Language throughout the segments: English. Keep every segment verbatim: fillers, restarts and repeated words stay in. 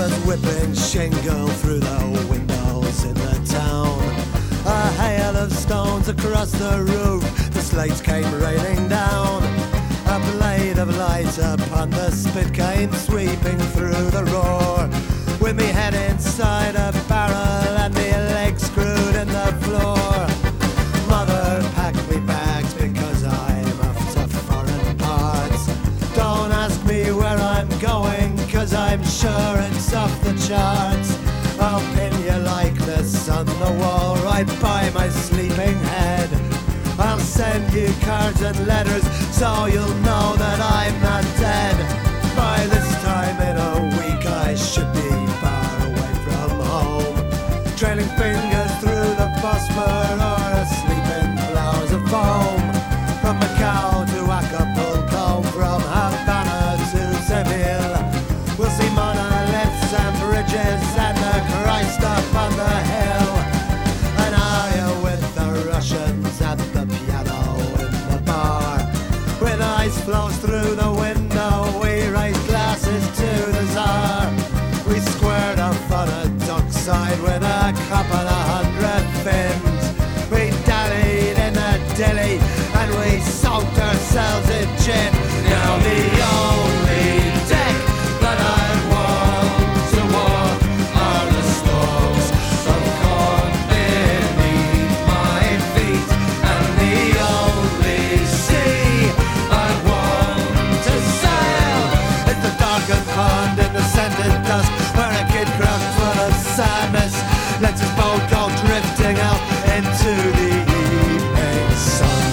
was whipping shingle through the windows in the town. A hail of stones across the roof, the slates came raining down. A blade of light upon the spit came sweeping through the roar. With me head inside a barrel and me legs screwed in the floor. Mother packed me bags because I'm off to foreign parts. Don't ask me where I'm going, cause I'm sure it's off the charts. I'll pin your likeness on the wall right by my sleeping head. I'll send you cards and letters so you'll know that I'm not dead. By this time in a week I should be far away from home, trailing fingers through the Bosphor or asleep in flowers of foam. From Macau to Acapulco, from Havana to Seville, we'll see monoliths and bridges and the Christ up on the hill. And are you with the Russians at the piano in the bar? When ice flows through the window, we raise glasses to the Tsar. We squared off on a dockside with a couple of hundred fins. We dallied in a dilly and we soaked ourselves in gin. Now the only deck that I want to walk are the stalks of corn beneath my feet. And the only sea I want to sail is the darkened pond in the scented dusk where a kid crouched full of sadness lets his boat go drifting out into the evening sun.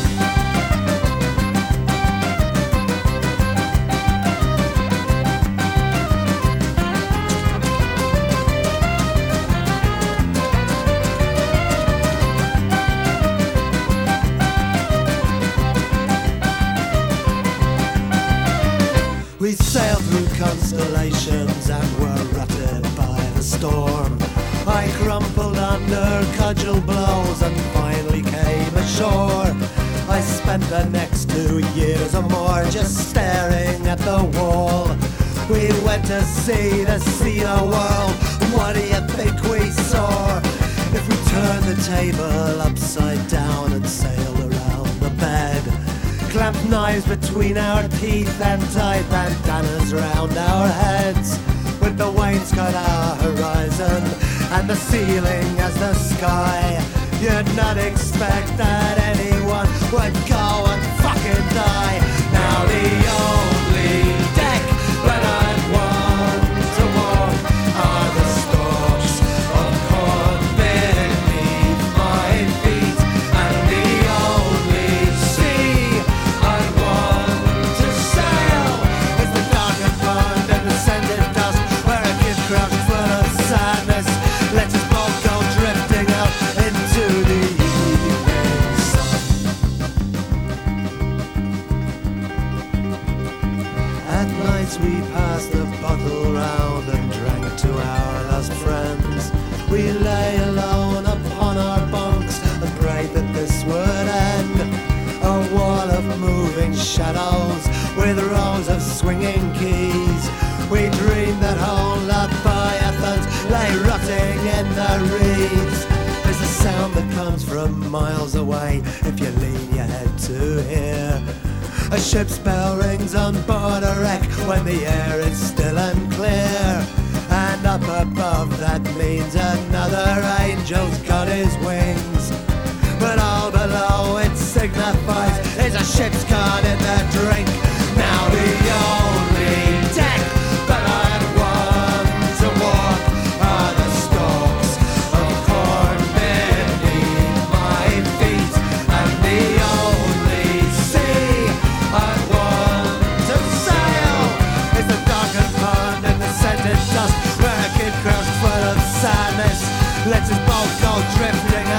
We sailed through constellations and were rutted by the storm. I crumpled under cudgel blows and finally came ashore. I spent the next two years or more just staring at the wall. We went to sea to see the world. What do you think we saw? If we turned the table upside down and sailed around the bed, clamped knives between our teeth and tied bandanas round our heads, with the wainscot our horizon and the ceiling as the sky, you'd not expect that anyone would go and fucking die. Now the only deck that I want to walk are the stalks of corn beneath my feet. And the only sea I want to sail is the darkened pond and the scented dust where a kid crouched full of sadness lets his boat go drifting out into the evening sun. At nights we passed the bottle round and drank to our lost friends. We lay alone upon our bunks and prayed that this would end. A wall of moving shadows with rows of swinging keys. We dreamed that whole Leviathans lay rotting in the reeds. There's a sound that comes from miles away if you lean your head to hear. A ship's bell rings on board a wreck when the air is still and clear. And up above that means another angel's got his wings. But all below it signifies is a ship's caught in the drink. Now the only deck that I want to walk are the stalks of corn beneath my feet. And the only sea I want to sail is the darkened pond and the scented dust where a kid crouched full of sadness lets his boat go drifting